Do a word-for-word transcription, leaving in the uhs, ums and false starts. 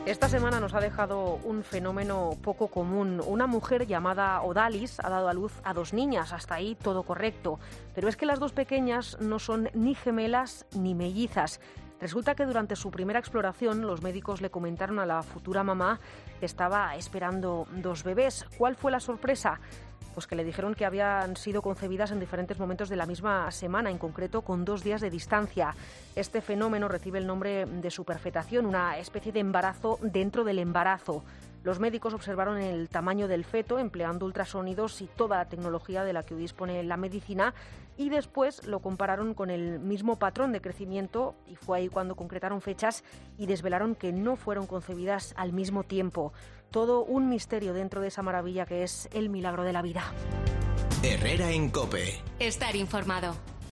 Esta semana nos ha dejado un fenómeno poco común. Una mujer llamada Odalis ha dado a luz a dos niñas. Hasta ahí todo correcto. Pero es que las dos pequeñas no son ni gemelas ni mellizas. Resulta que durante su primera exploración los médicos le comentaron a la futura mamá que estaba esperando dos bebés. ¿Cuál fue la sorpresa? Pues que le dijeron que habían sido concebidas en diferentes momentos de la misma semana, en concreto con dos días de distancia. Este fenómeno recibe el nombre de superfetación, una especie de embarazo dentro del embarazo. Los médicos observaron el tamaño del feto empleando ultrasonidos y toda la tecnología de la que dispone la medicina y después lo compararon con el mismo patrón de crecimiento y fue ahí cuando concretaron fechas y desvelaron que no fueron concebidas al mismo tiempo. Todo un misterio dentro de esa maravilla que es el milagro de la vida. Herrera en COPE. Estar informado.